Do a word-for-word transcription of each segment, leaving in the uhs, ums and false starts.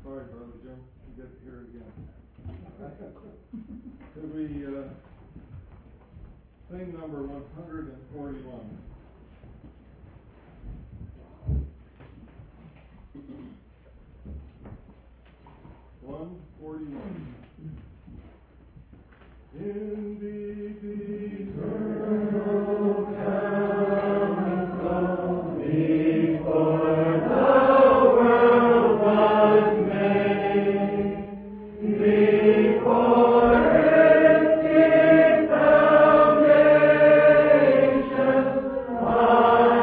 Sorry, Brother Jim, you get to hear it again. Could we uh, sing number one hundred forty-one? one forty-one. In deep eternal counsel before the world was made, before its deep foundations on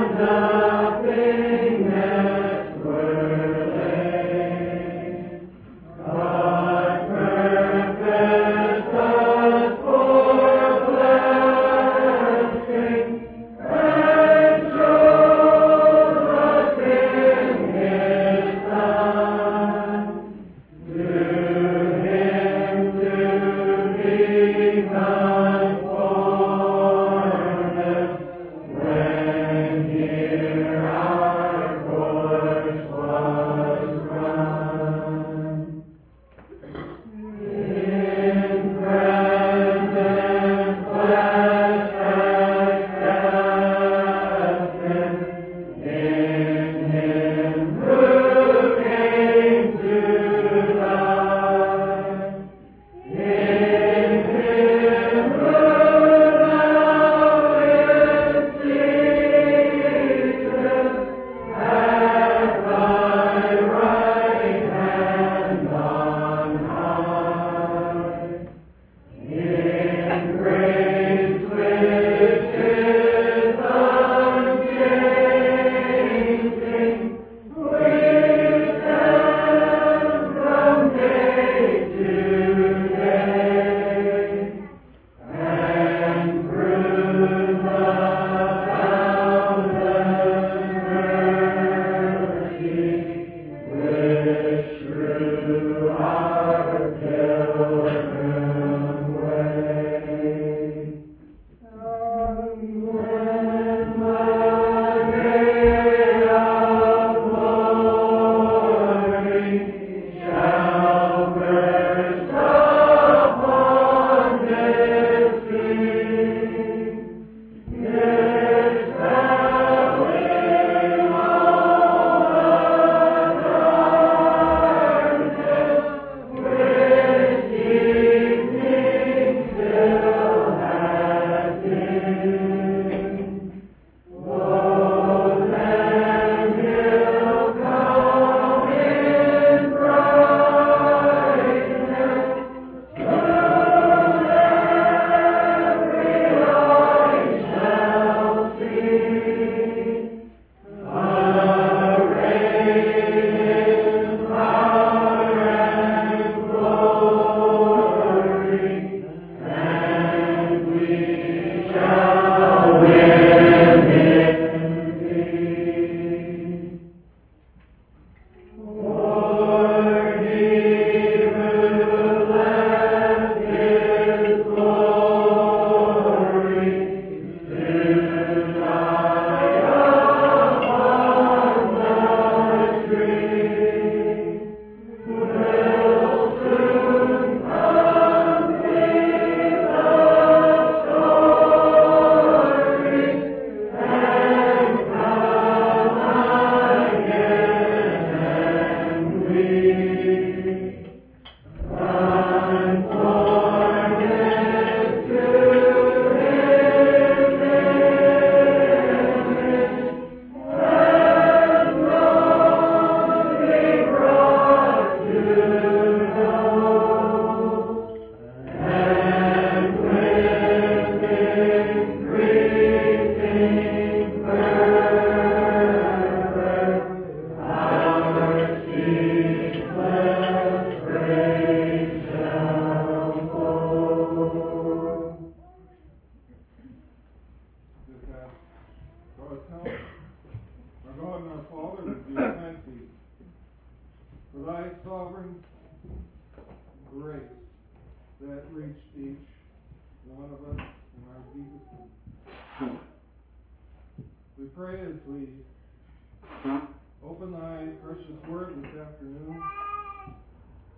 nothingness were laid, God purposed us for blessing and chose us in His Son. To Him to be conformed when here our course was run. In present flesh accepted, in Him who came to die, in Him who now is seated at Thy right hand on high, in grace which is unchanging, we stand from day to day, and through the boundless mercy which through our pilgrim way. And when the day of glory shall burst upon this scene, this valley all the darkness which evening still has dimmed, oh, then He'll come in brightness, soon every eye shall see, arrayed in power and glory, and we shall win indeed. For He who left His glory to die upon the tree will soon complete the story and come again, and we conformed to His image, and wrongly brought to know, and with increasing fervor our ceaseless praise shall flow. Just ask God's help. Our God and our Father, we do thank Thee for Thy sovereign grace that reached each one of us in our Jesus' name. We pray as we open Thy precious word this afternoon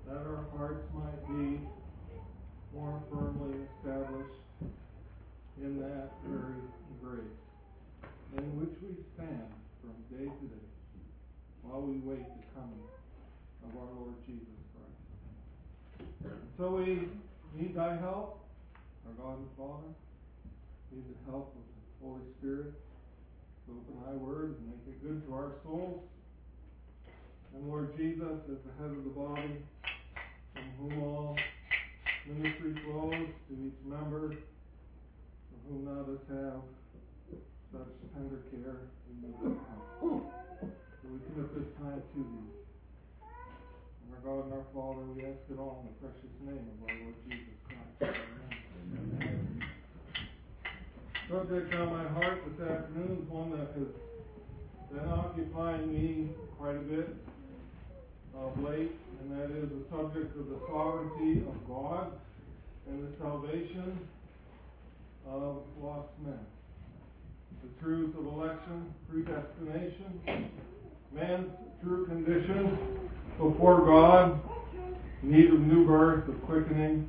that our hearts might be more firmly established in that very grace in which we stand from day to day while we wait the coming of our Lord Jesus Christ. And so we need thy help, our God and Father. We need the help of the Holy Spirit to open thy word and make it good to our souls. And Lord Jesus, as the head of the body, from whom all ministry flows to each member, of whom thou dost have such tender care, we need thy help. So we commit this time to thee. And our God and our Father, we ask it all in the precious name of our Lord Jesus Christ. Amen. Amen. Subject on my heart this afternoon is one that has been occupying me quite a bit of late, and that is the subject of the sovereignty of God and the salvation of lost men. The truths of election, predestination, man's true condition before God, need of new birth, of quickening,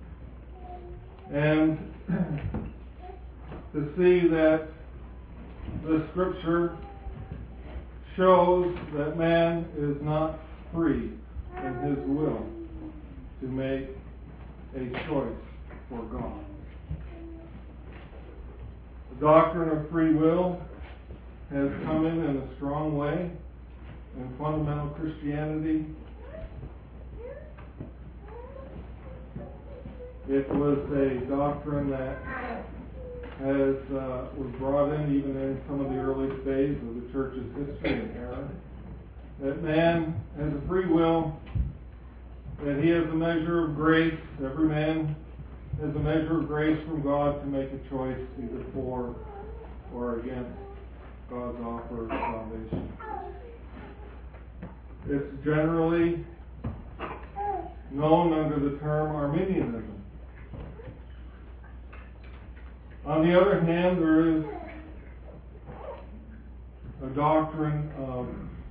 and to see that the Scripture shows that man is not free in his will to make a choice for God. The doctrine of free will has come in in a strong way in fundamental Christianity. It was a doctrine that has uh, was brought in even in some of the earliest days of the church's history and era. That man has a free will, that he has a measure of grace. Every man has a measure of grace from God to make a choice either for or against God's offer of salvation. It's generally known under the term Arminianism. On the other hand, there is a doctrine of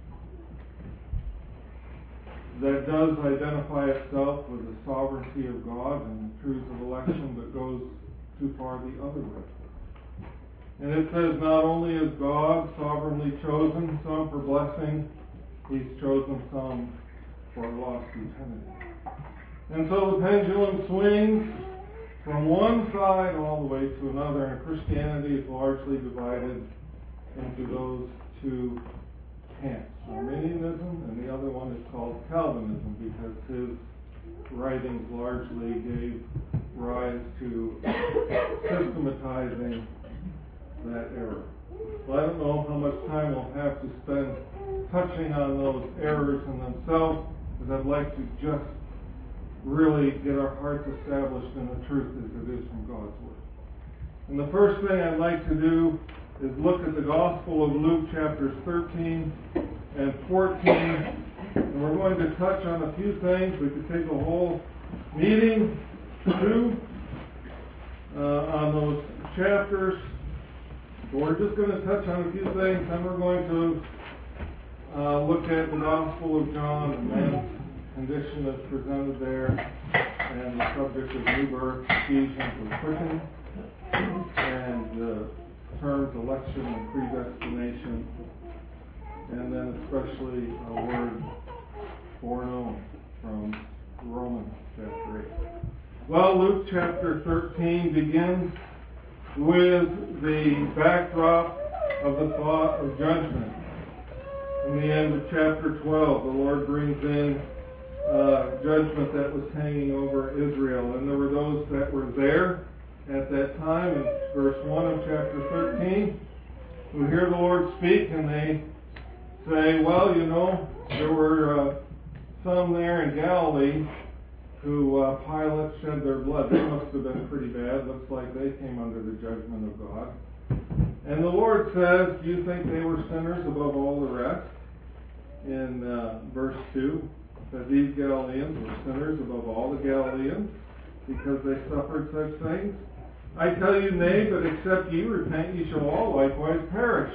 that does identify itself with the sovereignty of God and the truths of election, but goes too far the other way. And it says not only is God sovereignly chosen some for blessing, he's chosen some for lost eternity. And so the pendulum swings from one side all the way to another, and Christianity is largely divided into those two camps. Arminianism, and the other one is called Calvinism, because his writings largely gave rise to systematizing that error. Well, I don't know how much time we'll have to spend touching on those errors in themselves, because I'd like to just really get our hearts established in the truth as it is from God's Word. And the first thing I'd like to do is look at the Gospel of Luke, chapters thirteen and fourteen. And we're going to touch on a few things. We could take a whole meeting to do uh, on those chapters. But we're just going to touch on a few things, and we're going to uh, look at the Gospel of John and man's condition as presented there, and the subject of new birth, Ephesians, and quickening, and the terms election and predestination, and then especially a word foreknown from Romans chapter eight. Well, Luke chapter thirteen begins with the backdrop of the thought of judgment. In the end of chapter twelve, the Lord brings in uh, judgment that was hanging over Israel. And there were those that were there at that time, in verse one of chapter thirteen, who hear the Lord speak, and they say, well, you know, there were uh, some there in Galilee who uh, Pilate shed their blood. They must have been pretty bad. Looks like they came under the judgment of God. And the Lord says, do you think they were sinners above all the rest? In uh, verse two, that these Galileans were sinners above all the Galileans because they suffered such things? I tell you, nay, but except ye repent, ye shall all likewise perish.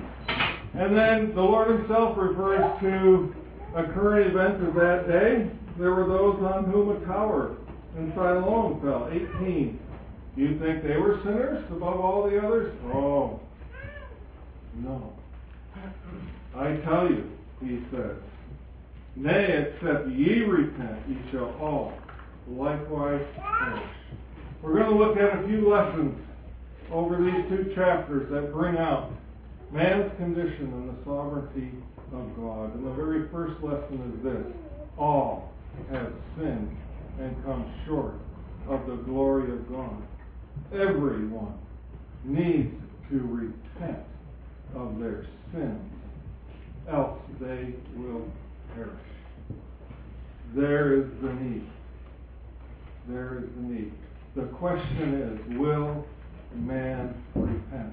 And then the Lord himself refers to a current event of that day there were those on whom a tower in Siloam fell, eighteen. Do you think they were sinners above all the others? Oh, no. I tell you, he says, nay, except ye repent, ye shall all likewise perish. We're going to look at a few lessons over these two chapters that bring out man's condition and the sovereignty of God. And the very first lesson is this: all have sinned and come short of the glory of God. Everyone needs to repent of their sins, else they will perish. There is the need. There is the need. The question is, will man repent?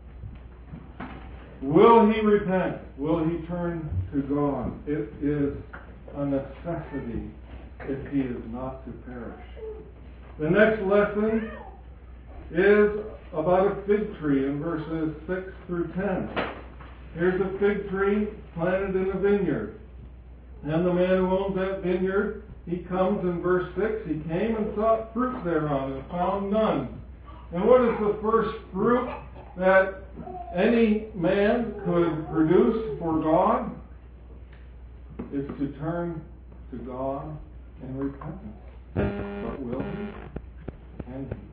Will he repent? Will he turn to God? It is a necessity if he is not to perish. The next lesson is about a fig tree in verses six through ten. Here's a fig tree planted in a vineyard. And the man who owns that vineyard, he comes in verse six, he came and sought fruit thereon and found none. And what is the first fruit that any man could produce for God? Is to turn to God in repentance. But will he? Can he?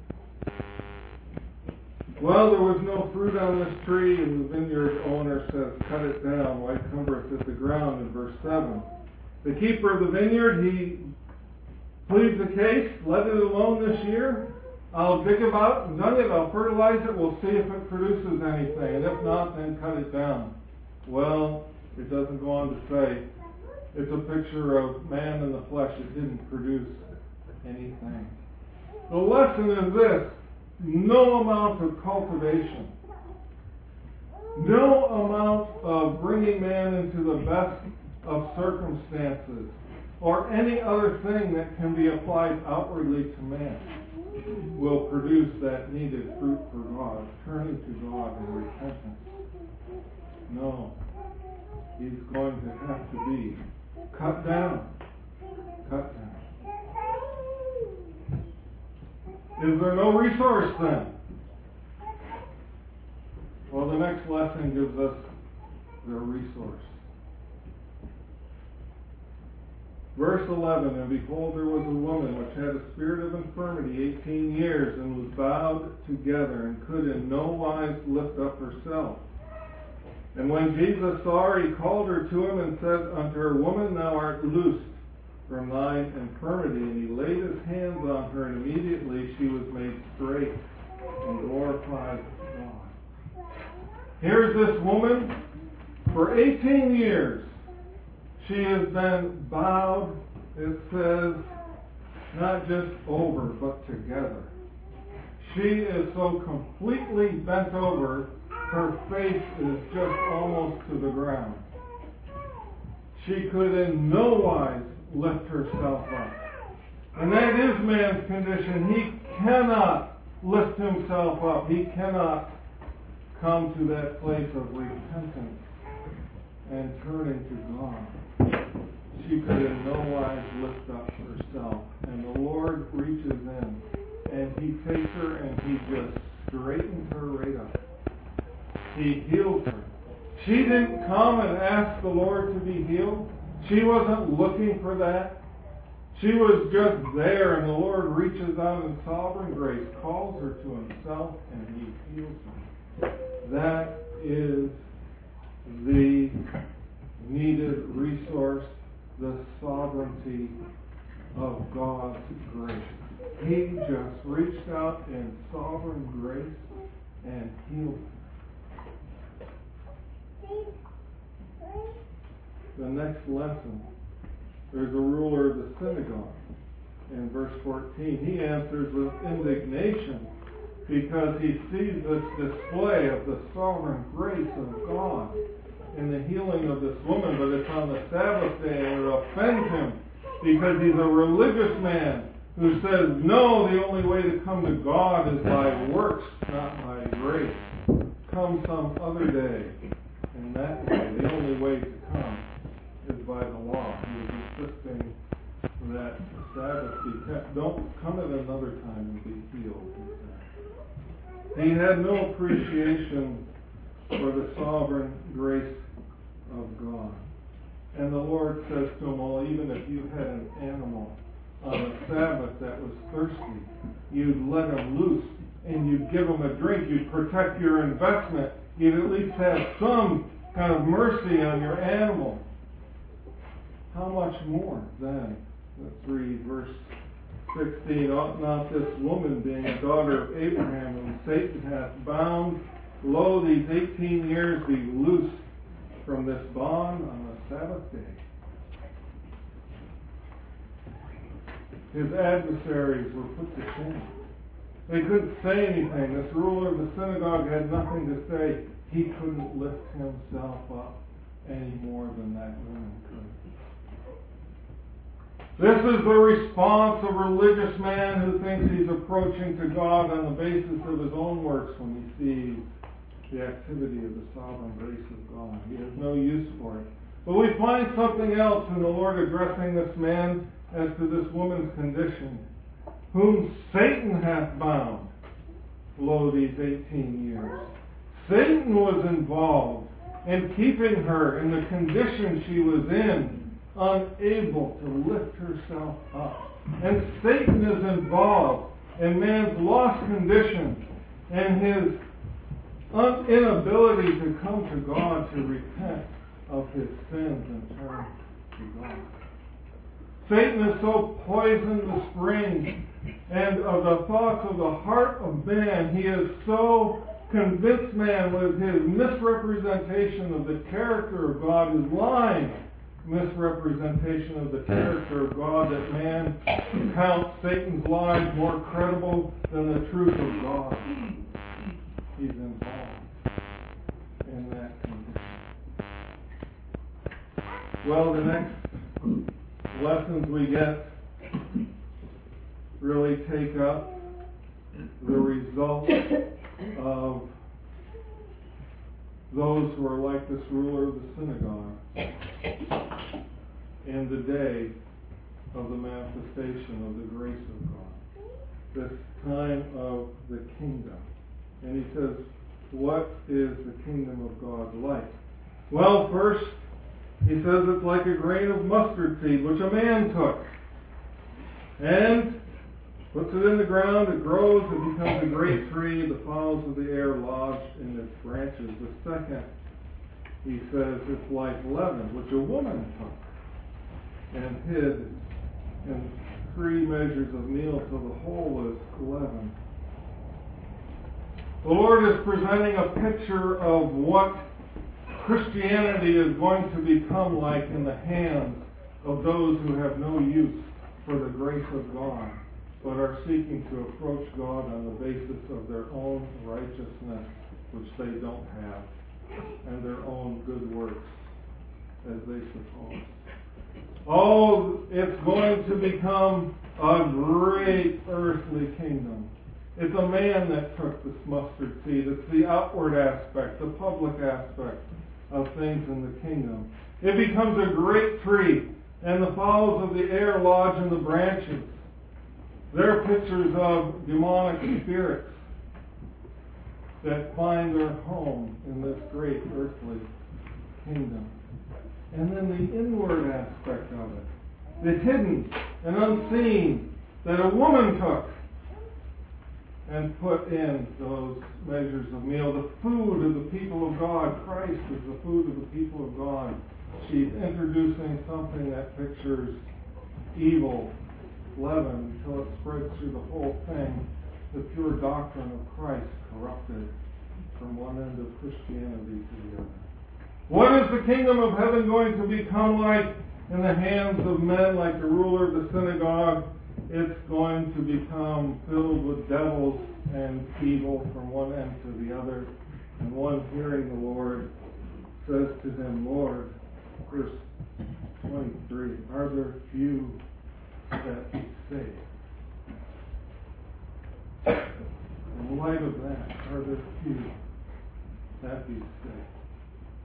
Well, there was no fruit on this tree, and the vineyard owner says, cut it down, why cumbereth it the ground, in verse seven. The keeper of the vineyard, he pleads the case, let it alone this year. I'll dig about and done it, I'll fertilize it, we'll see if it produces anything, and if not, then cut it down. Well, it doesn't go on to say, it's a picture of man in the flesh. It didn't produce anything. The lesson is this: no amount of cultivation, no amount of bringing man into the best of circumstances, or any other thing that can be applied outwardly to man will produce that needed fruit for God, turning to God in repentance. No. He's going to have to be cut down. Cut down. Is there no resource then? Well, the next lesson gives us the resource. Verse eleven, and behold, there was a woman which had a spirit of infirmity eighteen years, and was bowed together, and could in no wise lift up herself. And when Jesus saw her, he called her to him and said unto her, Woman, thou art loosed from thine infirmity. And he laid his hands on her, and immediately she was made straight and glorified God. Here's this woman, for eighteen years, she has been bowed, it says, not just over, but together. She is so completely bent over, her face is just almost to the ground. She could in no wise lift herself up. And that is man's condition. He cannot lift himself up. He cannot come to that place of repentance and turning to God. She could in no wise lift up herself. And the Lord reaches in and he takes her and he just straightens her right up. He heals her. She didn't come and ask the Lord to be healed. She wasn't looking for that. She was just there, and the Lord reaches out in sovereign grace, calls her to himself, and he heals her. That is the needed resource, the sovereignty of God's grace. He just reached out in sovereign grace and healed her. The next lesson, there's a ruler of the synagogue. In verse fourteen, he answers with indignation because he sees this display of the sovereign grace of God in the healing of this woman, but it's on the Sabbath day, and it offends him because he's a religious man who says, no, the only way to come to God is by works, not by grace. Come some other day. And that way, the only way to come is by the law. He was insisting that the Sabbath be kept. Don't come at another time and be healed, he said. He had no appreciation for the sovereign grace of God. And the Lord says to him, well, even if you had an animal on the Sabbath that was thirsty, you'd let him loose and you'd give him a drink. You'd protect your investment. You'd at least have some kind of mercy on your animal. How much more then? Let's read verse sixteen. Ought not this woman, being a daughter of Abraham, whom Satan hath bound, lo, these eighteen years be loosed from this bond on the Sabbath day? His adversaries were put to shame. They couldn't say anything. This ruler of the synagogue had nothing to say. He couldn't lift himself up any more than that woman could. This is the response of a religious man who thinks he's approaching to God on the basis of his own works when he sees the activity of the sovereign grace of God. He has no use for it. But we find something else in the Lord addressing this man as to this woman's condition. Whom Satan hath bound, lo, these eighteen years. Satan was involved in keeping her in the condition she was in, unable to lift herself up. And Satan is involved in man's lost condition and his inability to come to God to repent of his sins and turn to God. Satan has so poisoned the springs and of the thoughts of the heart of man. He has so convinced man with his misrepresentation of the character of God, his lying misrepresentation of the character of God, that man counts Satan's lies more credible than the truth of God. He's involved in that condition. Well, the next lessons we get really take up the result of those who are like this ruler of the synagogue in the day of the manifestation of the grace of God, this time of the kingdom. And he says, what is the kingdom of God like? Well, first, he says it's like a grain of mustard seed, which a man took and puts it in the ground. It grows, it becomes a great tree. The fowls of the air lodge in its branches. The second, he says, it's like leaven, which a woman took and hid in three measures of meal till the whole was leavened. The Lord is presenting a picture of what Christianity is going to become like in the hands of those who have no use for the grace of God, but are seeking to approach God on the basis of their own righteousness, which they don't have, and their own good works, as they suppose. Oh, it's going to become a great earthly kingdom. It's a man that took this mustard seed. It's the outward aspect, the public aspect of things in the kingdom. It becomes a great tree, and the fowls of the air lodge in the branches. They're pictures of demonic spirits that find their home in this great earthly kingdom. And then the inward aspect of it, the hidden and unseen, that a woman took and put in those measures of meal. The food of the people of God. Christ is the food of the people of God. She's introducing something that pictures evil, leaven, until it spreads through the whole thing. The pure doctrine of Christ corrupted from one end of Christianity to the other. What is the kingdom of heaven going to become like in the hands of men like the ruler of the synagogue? It's going to become filled with devils and evil from one end to the other. And one, hearing the Lord, says to him, Lord, verse twenty-three, are there few that be saved? In light of that, are there few that be saved?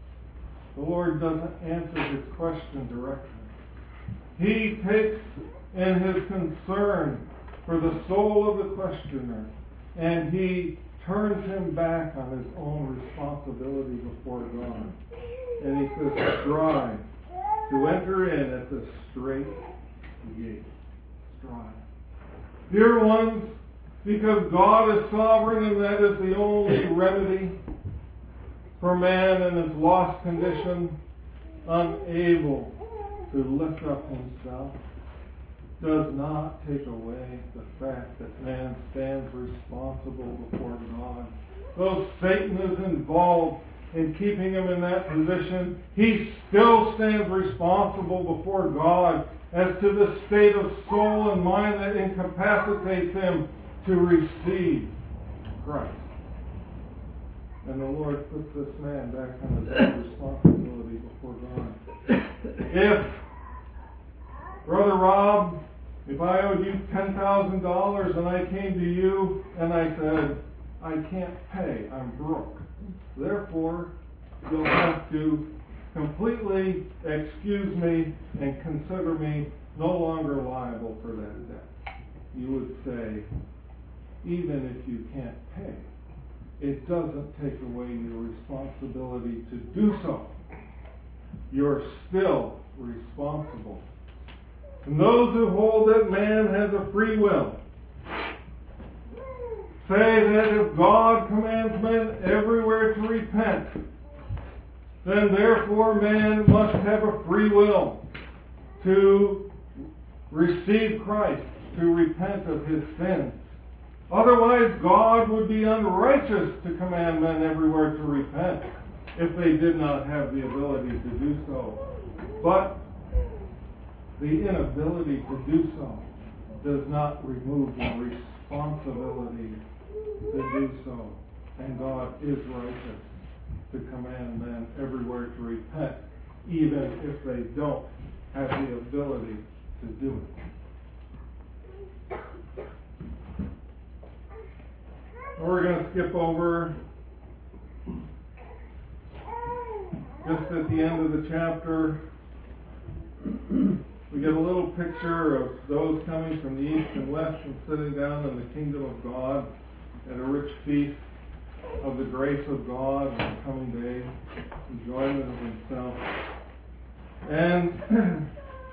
The Lord doesn't answer his question directly. He takes in his concern for the soul of the questioner, and he turns him back on his own responsibility before God. And he says, strive to enter in at the straight gate. Strive. Dear ones, because God is sovereign and that is the only remedy for man in his lost condition, unable to lift up himself, does not take away the fact that man stands responsible before God. Though Satan is involved in keeping him in that position, he still stands responsible before God as to the state of soul and mind that incapacitates him to receive Christ. And the Lord puts this man back on his own responsibility before God. If, Brother Rob, if I owed you ten thousand dollars and I came to you and I said, I can't pay, I'm broke. Therefore, you'll have to completely excuse me and consider me no longer liable for that debt. You would say, even if you can't pay, it doesn't take away your responsibility to do so. You're still responsible. And those who hold that man has a free will say that if God commands men everywhere to repent, then therefore man must have a free will to receive Christ, to repent of his sins. Otherwise, God would be unrighteous to command men everywhere to repent if they did not have the ability to do so. But the inability to do so does not remove the responsibility to do so. And God is righteous to command men everywhere to repent, even if they don't have the ability to do it. We're going to skip over just at the end of the chapter. We get a little picture of those coming from the east and west and sitting down in the kingdom of God at a rich feast of the grace of God in the coming days, enjoyment of himself. And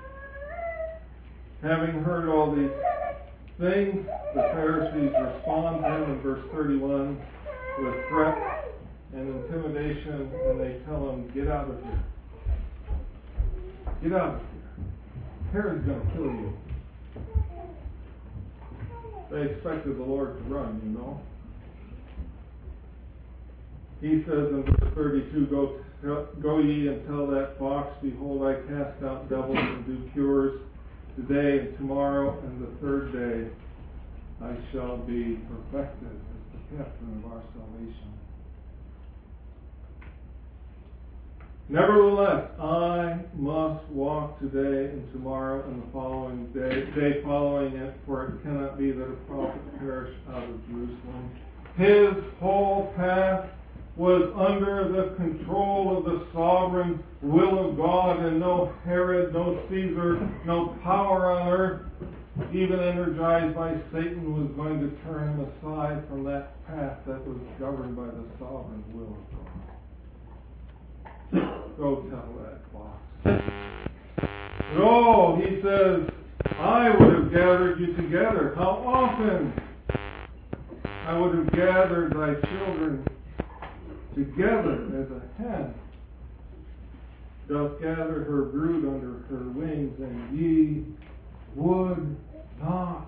having heard all these things, the Pharisees respond to him in verse thirty-one with threats and intimidation, and they tell him, get out of here. Get out of here. Herod's going to kill you. They expected the Lord to run, you know. He says in verse thirty-two, Go, go ye and tell that fox, behold, I cast out devils and do cures today and tomorrow, and the third day I shall be perfected as the captain of our salvation. Nevertheless, I must walk today and tomorrow and the following day, day following it, for it cannot be that a prophet perish out of Jerusalem. His whole path was under the control of the sovereign will of God, and no Herod, no Caesar, no power on earth, even energized by Satan, was going to turn him aside from that path that was governed by the sovereign will of God. Go tell that fox. But oh, he says, I would have gathered you together. How often I would have gathered thy children together as a hen doth gather her brood under her wings, and ye would not.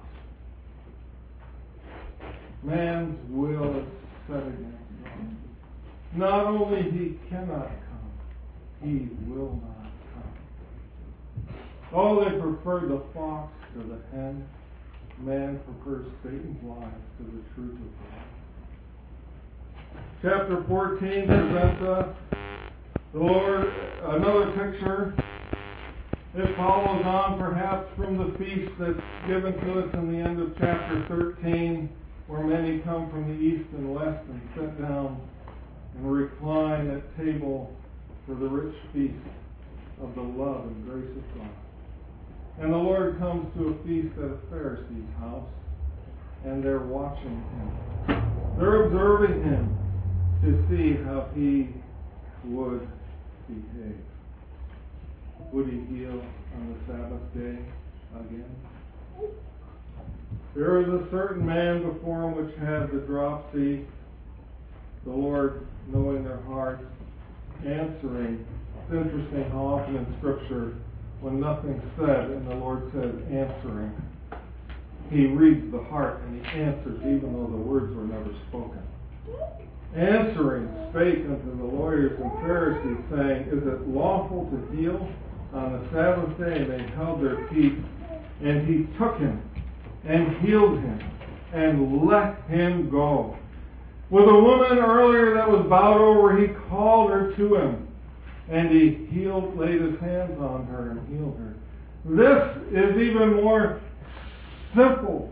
Man's will is set against God. Not only he cannot come, he will not come. Oh, they prefer the fox to the hen. Man prefers Satan's lies to the truth of God. Chapter fourteen presents us the Lord, another picture. It follows on perhaps from the feast that's given to us in the end of chapter thirteen, where many come from the east and west and sit down and recline at table for the rich feast of the love and grace of God. And the Lord comes to a feast at a Pharisee's house, and they're watching him. They're observing him to see how he would behave. Would he heal on the Sabbath day again? There was a certain man before him which had the dropsy. The Lord, knowing their hearts, answering. It's interesting how often in Scripture, when nothing's said and the Lord says answering, he reads the heart and he answers even though the words were never spoken. Answering spake unto the lawyers and Pharisees, saying, Is it lawful to heal on the Sabbath day? And they held their peace. And he took him and healed him and let him go. With a woman earlier that was bowed over, he called her to him. And he healed, laid his hands on her and healed her. This is even more simple,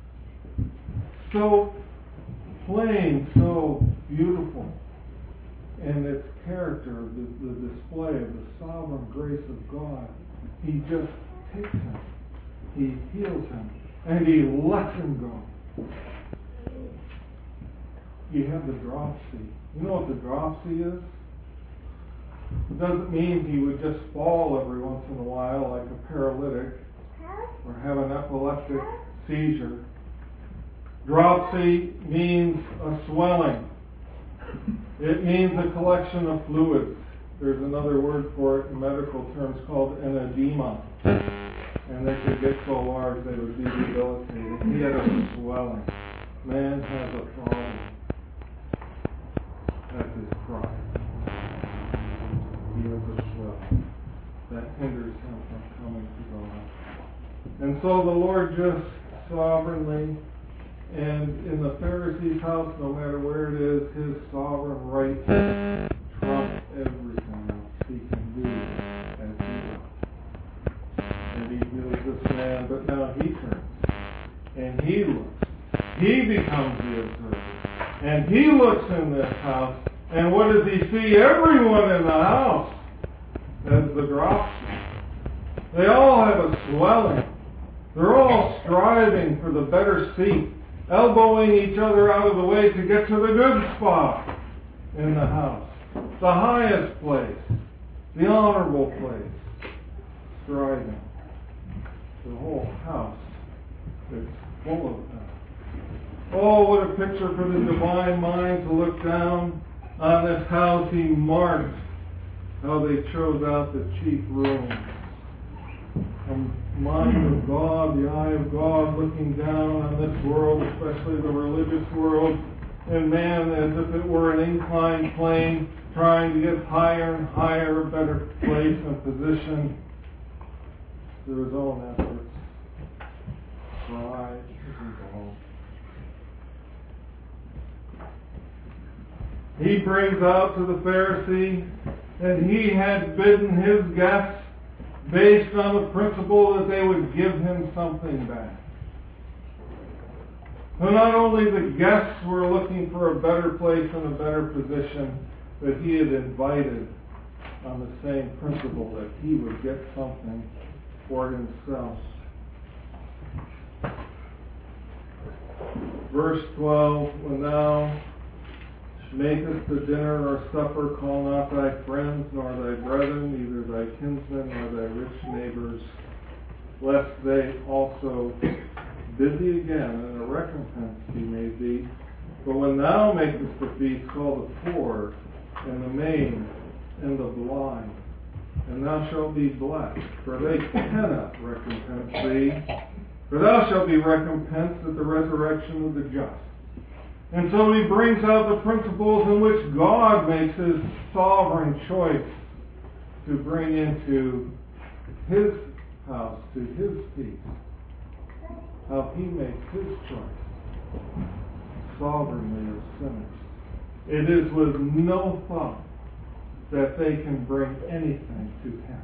so plain, so beautiful in its character, the, the display of the sovereign grace of God. He just takes him, he heals him, and he lets him go. You have the dropsy. You know what the dropsy is? It doesn't mean he would just fall every once in a while like a paralytic or have an epileptic seizure. Dropsy means a swelling. It means a collection of fluids. There's another word for it in medical terms called an edema. And they could get so large they would be debilitating. He had a swelling. Man has a problem. That's his pride. He has a swelling that hinders him from coming to God. And so the Lord just sovereignly, and in the Pharisee's house, no matter where it is, his sovereign right trumps everything else he can do as he will. And he heals this man, but now he turns and he looks. He becomes the observer. And he looks in this house, and what does he see? Everyone in the house has the dropsy. They all have a swelling. They're all striving for the better seat, elbowing each other out of the way to get to the good spot in the house, the highest place, the honorable place, striving. The whole house is full of them. Oh, what a picture for the divine mind to look down on this house. He marked how they chose out the chief rooms. The mind of God, the eye of God looking down on this world, especially the religious world, and man as if it were an inclined plane trying to get higher and higher, a better place and position through his own efforts. Pride is involved. He brings out to the Pharisee that he had bidden his guests based on the principle that they would give him something back. So not only the guests were looking for a better place and a better position, but he had invited on the same principle that he would get something for himself. Verse twelve, when thou makest a dinner or supper, call not thy friends, nor thy brethren, neither thy kinsmen, nor thy rich neighbors, lest they also bid thee again, and a recompense be made thee. But when thou makest a feast, call the poor, and the maimed, and the blind, and thou shalt be blessed, for they cannot recompense thee, for thou shalt be recompensed at the resurrection of the just. And so he brings out the principles in which God makes his sovereign choice to bring into his house, to his feast. How he makes his choice sovereignly of sinners. It is with no thought that they can bring anything to him.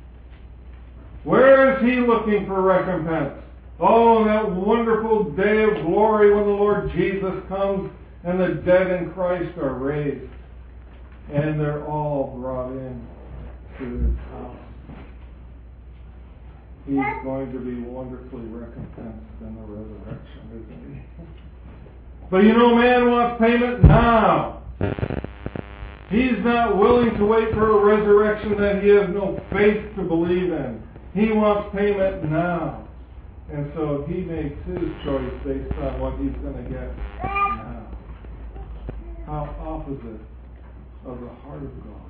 Where is he looking for recompense? Oh, that wonderful day of glory when the Lord Jesus comes and the dead in Christ are raised. And they're all brought in to his house. he's going to be wonderfully recompensed in the resurrection, isn't he? But you know, man wants payment now. He's not willing to wait for a resurrection that he has no faith to believe in. He wants payment now. And so he makes his choice based on what he's going to get now. How opposite of the heart of God.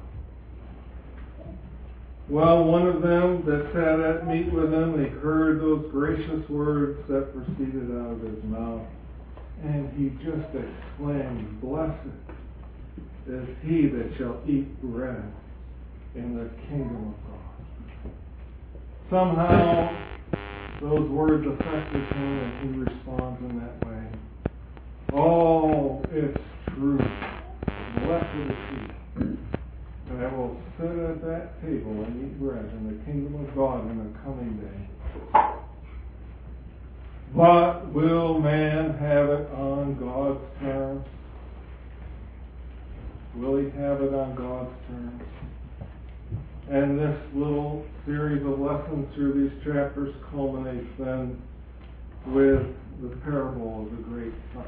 Well, one of them that sat at meat with him, they heard those gracious words that proceeded out of his mouth. And he just exclaimed, "Blessed is he that shall eat bread in the kingdom of God." Somehow, those words affected him, and he responds in that way. Oh, it's true. Blessed is he that will sit at that table and eat bread in the kingdom of God in the coming day. But will man have it on God's terms? Will he have it on God's terms? And this little series of lessons through these chapters culminates then with the parable of the great supper.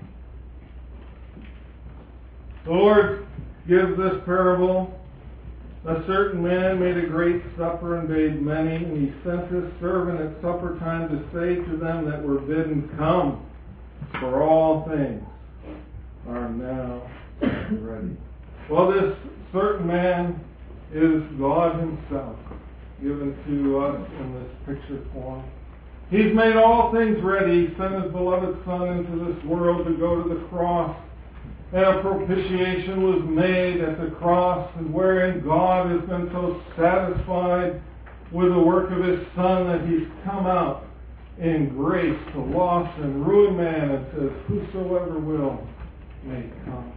The Lord gives this parable. A certain man made a great supper and bade many, and he sent his servant at supper time to say to them that were bidden, "Come, for all things are now ready." Well, this certain man is God himself, given to us in this picture form. He's made all things ready. He sent his beloved Son into this world to go to the cross. And a propitiation was made at the cross, and wherein God has been so satisfied with the work of his Son that he's come out in grace to lost and ruined man and says, "Whosoever will may come."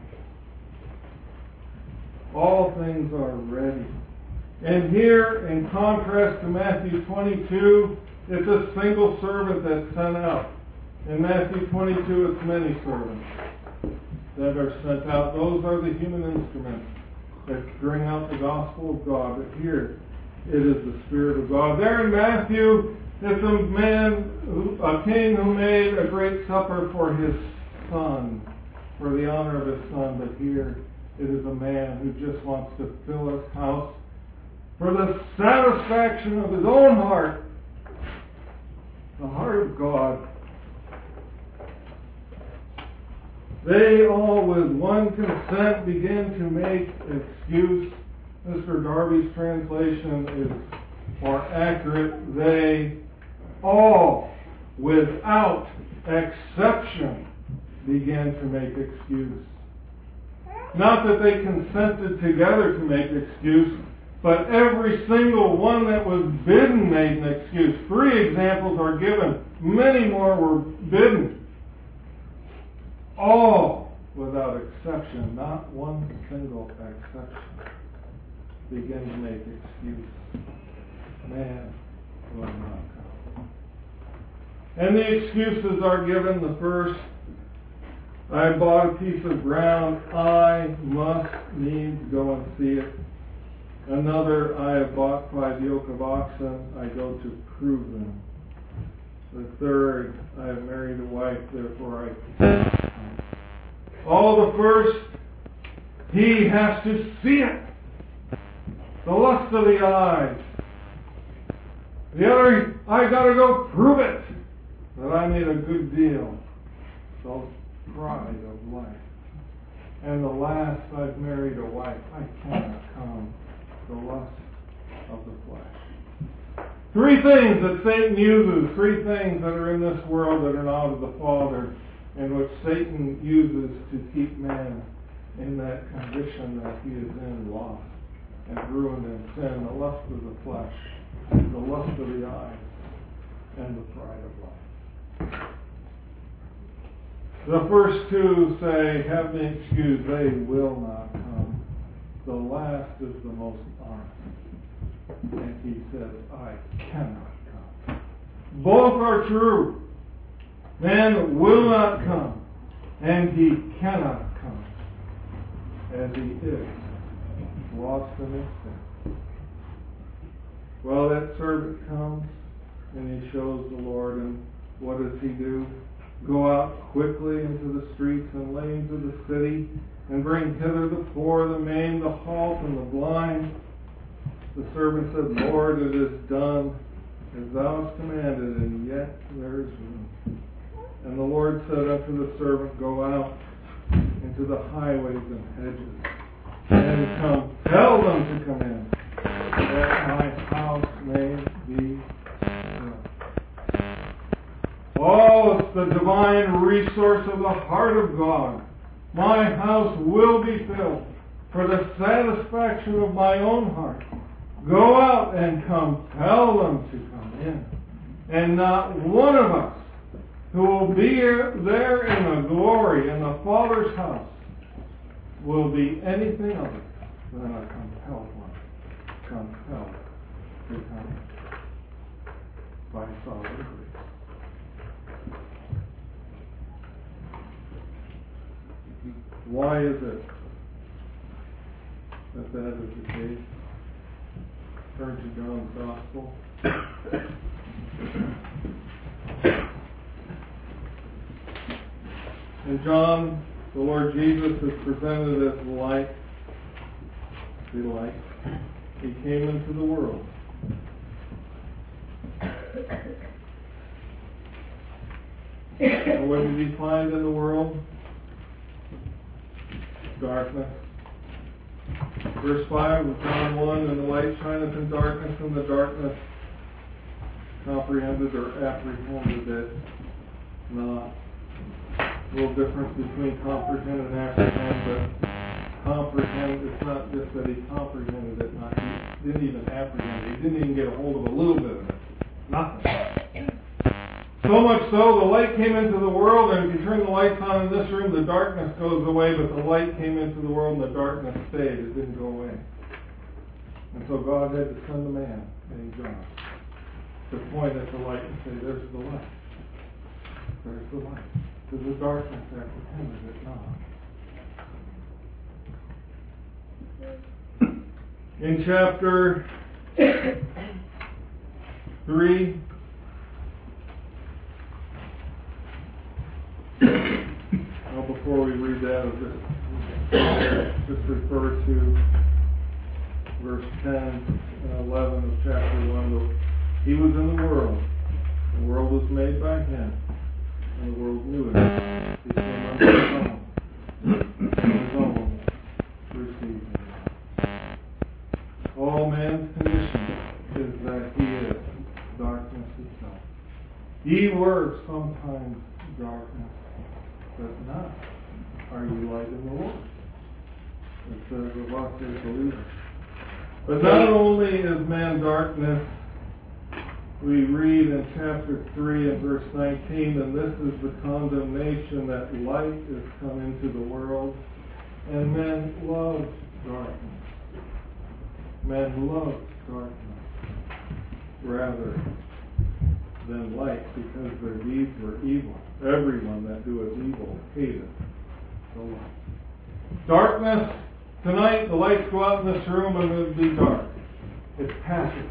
All things are ready. And here, in contrast to Matthew twenty-two, it's a single servant that's sent out. In Matthew twenty-two, it's many servants that are sent out. Those are the human instruments that bring out the gospel of God. But here, it is the Spirit of God. There in Matthew, it's a man, a king who made a great supper for his son, for the honor of his son. But here, it is a man who just wants to fill his house for the satisfaction of his own heart, the heart of God. They all with one consent begin to make excuse. Mister Darby's translation is more accurate. They all, without exception, began to make excuse. Not that they consented together to make excuse, but every single one that was bidden made an excuse. Three examples are given. Many more were bidden. All, without exception, not one single exception, begin to make excuse. Man will not come. And the excuses are given. The first, I bought a piece of ground, I must needs go and see it. Another, I have bought five yoke of oxen, I go to prove them. The third, I have married a wife, therefore I cannot come. All the first, he has to see it. The lust of the eyes. The other, I got to go prove it, that I made a good deal. The pride of life. And the last, I've married a wife, I cannot come. The lust of the flesh. Three things that Satan uses, three things that are in this world that are not of the Father, and which Satan uses to keep man in that condition that he is in, lost and ruined in sin. The lust of the flesh, the lust of the eyes, and the pride of life. The first two say, have me excused, they will not come. The last is the most honest. And he says, I cannot come. Both are true. Man will not come, and he cannot come, as he is lost in his sin. Well, that servant comes. and he shows the Lord. And what does he do? Go out quickly into the streets and lanes of the city, and bring hither the poor, the maimed, the halt, and the blind. The servant said, Lord, it is done as thou hast commanded, and yet there is room. And the Lord said unto the servant, Go out into the highways and hedges, and compel them to come in, that my house may be filled. Oh, it's the divine resource of the heart of God. My house will be filled for the satisfaction of my own heart. Go out and compel them to come in. And not one of us who will be there in the glory in the Father's house will be anything other than a compelled one. Compelled to come by sovereign grace. Why is it that that is the case? Turn to John's Gospel. In John, the Lord Jesus is presented as light, the light. He came into the world. And what did he find in the world? Darkness. Verse five of John one, and the light shineth in darkness, and the darkness comprehended or apprehended it not. A little difference between comprehend and apprehend, but comprehend, it's not just that he comprehended it, not he didn't even apprehend it. He didn't even get a hold of a little bit of it. Nothing. So much so, the light came into the world, and if you turn the lights on in this room, the darkness goes away, but the light came into the world and the darkness stayed. It didn't go away. And so God had to send a man named John to point at the light and say, there's the light. There's the light. Because the darkness apprehended it not. In chapter three, well, before we read that, I'll just, just refer to verse ten and eleven of chapter one. He was in the world. The world was made by him, and the world knew it. He came unto his own, and his own received him. All man's condition is that he is darkness itself. Ye were sometimes darkness, but not are you light in the Lord. It says of us as believers. But not only is man darkness, we read in chapter three and verse nineteen, and this is the condemnation that light is come into the world, and men love darkness. Men love darkness rather than light, because their deeds were evil. Everyone that doeth evil hateth the light. Darkness, tonight the lights go out in this room and it will be dark. It's passive.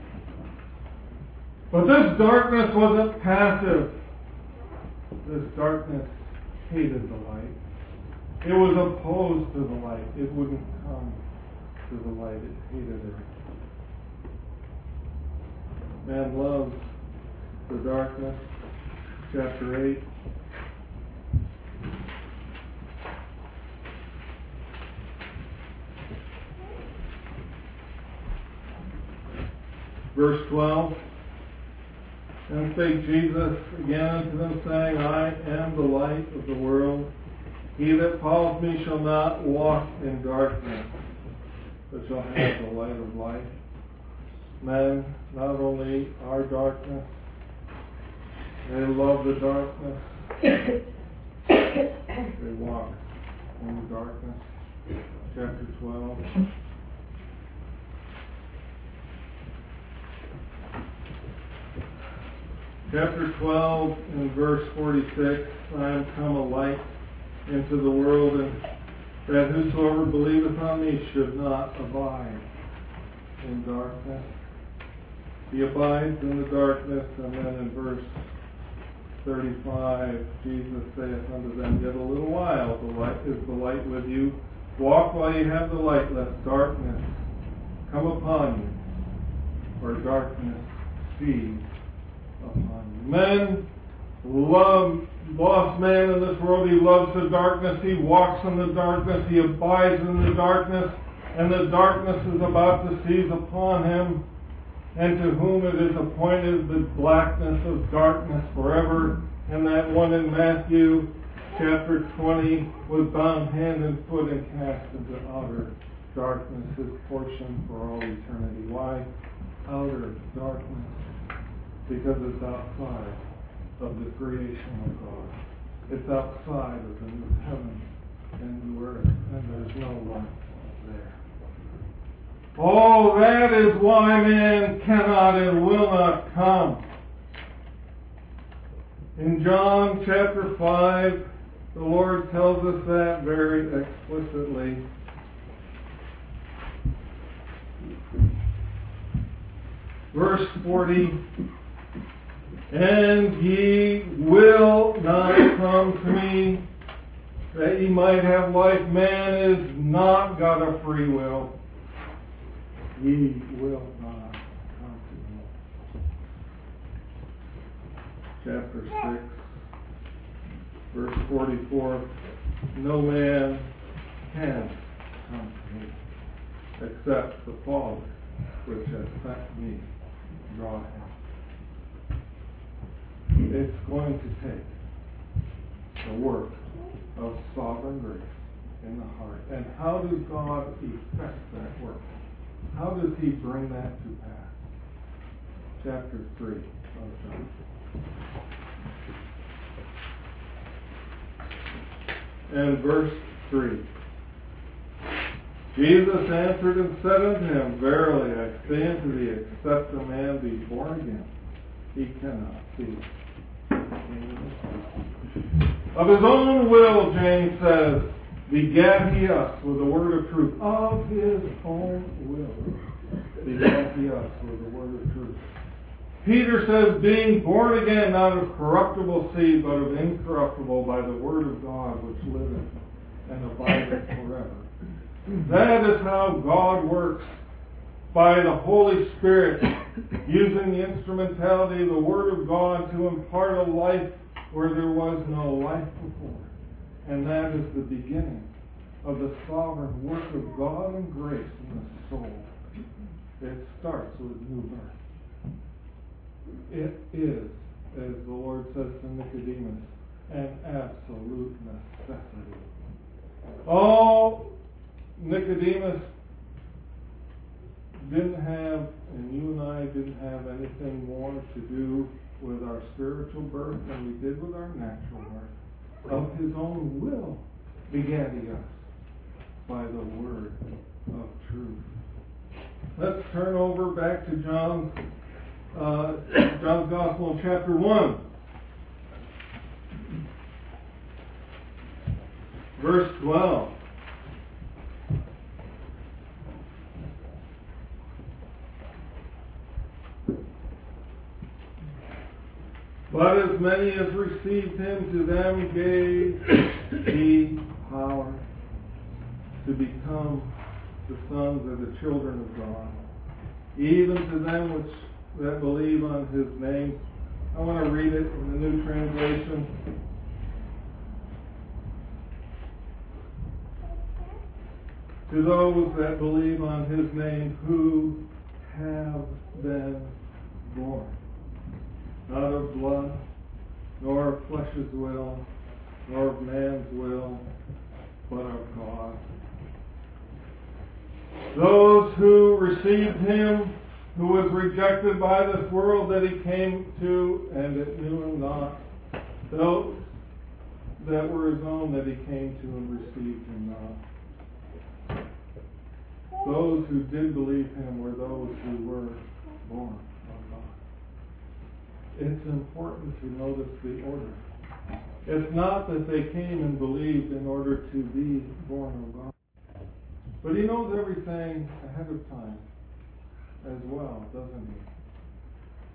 But this darkness wasn't passive. This darkness hated the light. It was opposed to the light. It wouldn't come to the light. It hated it. Man loves the darkness. Chapter eight. Verse twelve. And spake Jesus again unto them, saying, I am the light of the world. He that followeth me shall not walk in darkness, but shall have the light of life. Men not only are darkness, they love the darkness. They walk in the darkness. Chapter twelve. Chapter twelve and verse forty-six, I am come a light into the world, and that whosoever believeth on me should not abide in darkness. he abides in the darkness. And then in verse thirty-five, Jesus saith unto them, Yet a little while the light is the light with you. Walk while you have the light, lest darkness come upon you, or darkness seize upon you. Men love, lost man in this world, he loves the darkness, he walks in the darkness, he abides in the darkness, and the darkness is about to seize upon him, and to whom it is appointed the blackness of darkness forever. And that one in Matthew chapter twenty was bound hand and foot and cast into outer darkness, his portion for all eternity. Why outer darkness? Because it's outside of the creation of God. It's outside of the new heaven and new earth, and there's no light there. Oh, that is why man cannot and will not come. In John chapter five, the Lord tells us that very explicitly. Verse forty, And ye will not come to me, that ye might have life. Man is not got a free will. Ye will not come to me. Chapter six, verse forty-four, No man can come to me, except the Father which has sent me draw him. It's going to take the work of sovereign grace in the heart. And how does God effect that work? How does he bring that to pass? Chapter three of John. And verse three. Jesus answered and said unto him, Verily I say unto thee, except a man be born again, he cannot see the kingdom of God. Of his own will, James says, begat he us with the word of truth. Of his own will begat he us with the word of truth. Peter says, being born again not of corruptible seed, but of incorruptible, by the word of God which liveth and abideth forever. That is how God works, by the Holy Spirit, using the instrumentality of the Word of God to impart a life where there was no life before. And that is the beginning of the sovereign work of God and grace in the soul. It starts with new birth. It is, as the Lord says to Nicodemus, an absolute necessity. Oh, Nicodemus didn't have, and you and I didn't have anything more to do with our spiritual birth than we did with our natural birth. Of his own will begat he us by the word of truth. Let's turn over back to John's uh, John's Gospel, chapter one, verse twelve. But as many as received him, to them gave he power to become the sons of the children of God, even to them which that believe on his name. I want to read it in the New Translation. To those that believe on his name, who have been born, not of blood, nor of flesh's will, nor of man's will, but of God. Those who received him, who was rejected by this world that he came to, and it knew him not. Those that were his own that he came to and received him not. Those who did believe him were those who were born of God. It's important to notice the order. It's not that they came and believed in order to be born of God. But he knows everything ahead of time as well, doesn't he?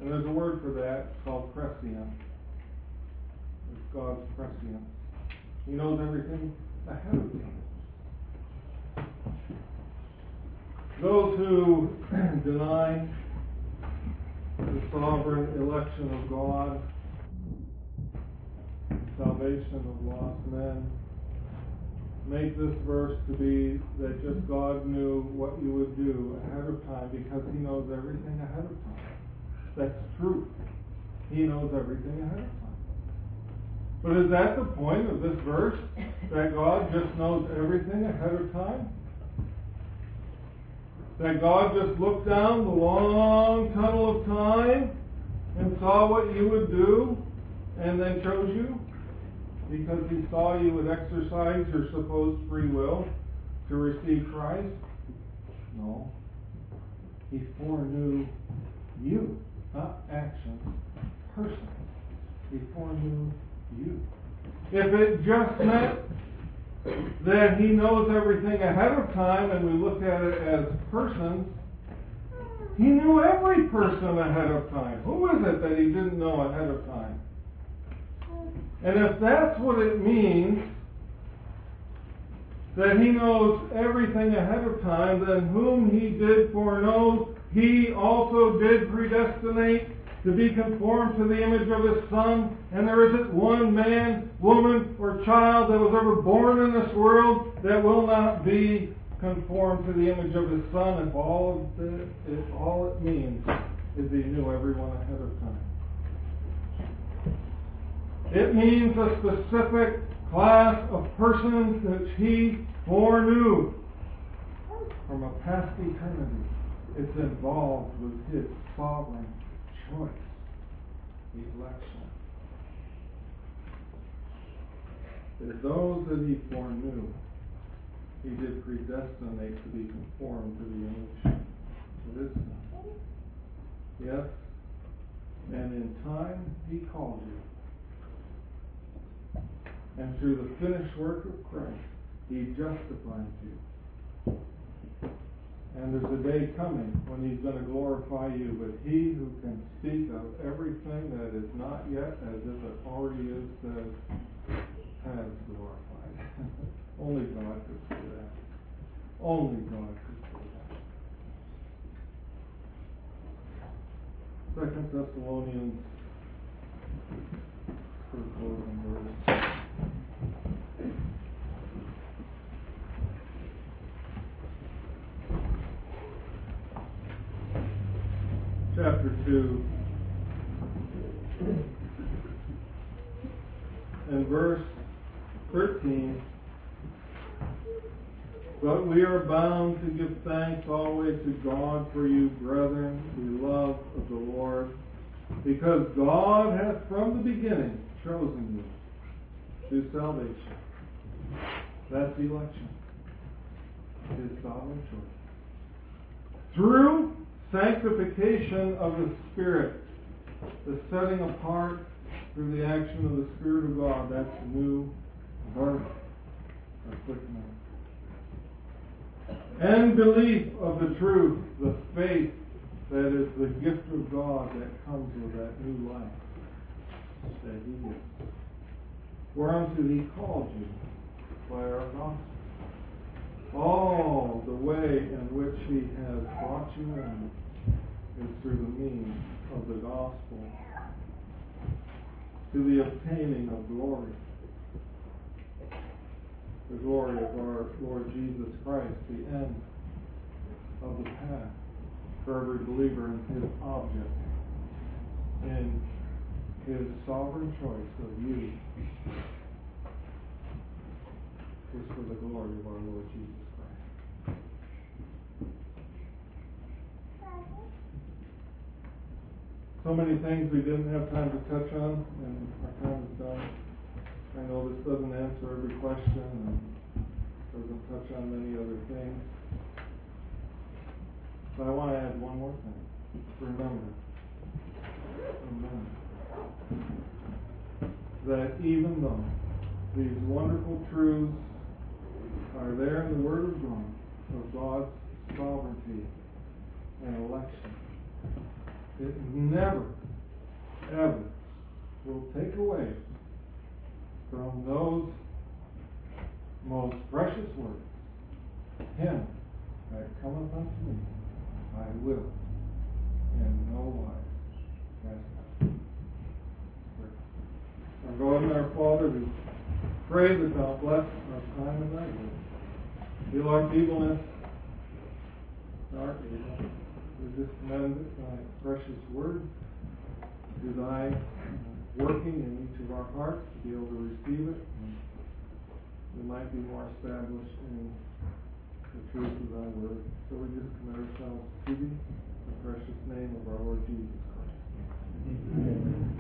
And there's a word for that. It's called prescience. It's God's prescience. He knows everything ahead of time. Those who deny the sovereign election of God, salvation of lost men, make this verse to be that just God knew what you would do ahead of time because He knows everything ahead of time. That's true. He knows everything ahead of time. But is that the point of this verse? That God just knows everything ahead of time? That God just looked down the long tunnel of time and saw what you would do and then chose you? Because He saw you would exercise your supposed free will to receive Christ? No. He foreknew you, not actions, persons. He foreknew you. If it just meant that He knows everything ahead of time and we look at it as persons, He knew every person ahead of time. Who is it that He didn't know ahead of time? And if that's what it means, that He knows everything ahead of time, then whom He did foreknow, He also did predestinate to be conformed to the image of His Son. And there isn't one man, woman, or child that was ever born in this world that will not be conformed to the image of His Son, if all of the, if all it means is He knew everyone ahead of time. It means a specific class of persons which He foreknew from a past eternity. It's involved with His sovereign choice, election. That those that He foreknew, He did predestinate to be conformed to the image of His Son. Yes, and in time He called you. And through the finished work of Christ, He justifies you. And there's a day coming when He's going to glorify you. But He who can speak of everything that is not yet as if it already is says, has glorified. Only God could say that. Only God could say that. Second Thessalonians, for closing verse. Chapter two and verse thirteen. But we are bound to give thanks always to God for you, brethren, beloved of the Lord, because God hath from the beginning chosen you to salvation. That's election. His sovereign choice. Through sanctification of the Spirit, the setting apart through the action of the Spirit of God, that's new birth, a quickening. And belief of the truth, the faith that is the gift of God that comes with that new life that He gives. Whereunto He called you by our gospel. All the way in which He has brought you in is through the means of the gospel to the obtaining of glory. The glory of our Lord Jesus Christ, the end of the path for every believer in His object, in His sovereign choice of you, is for the glory of our Lord Jesus Christ. So many things we didn't have time to touch on, and our time is done. I know this doesn't answer every question and doesn't touch on many other things. But I want to add one more thing. Remember. Remember. That even though these wonderful truths are there in the Word of God, of God's sovereignty and election, it never, ever will take away from those most precious words, him that cometh unto me, I will in no wise cast out. Our God and our Father, we pray that thou bless our time in thy word. Heal our feebleness, our evil. We just commend thy precious word to thy working in each of our hearts to be able to receive it. And we might be more established in the truth of thy word. So we just commit ourselves to thee, in the precious name of our Lord Jesus Christ. Amen.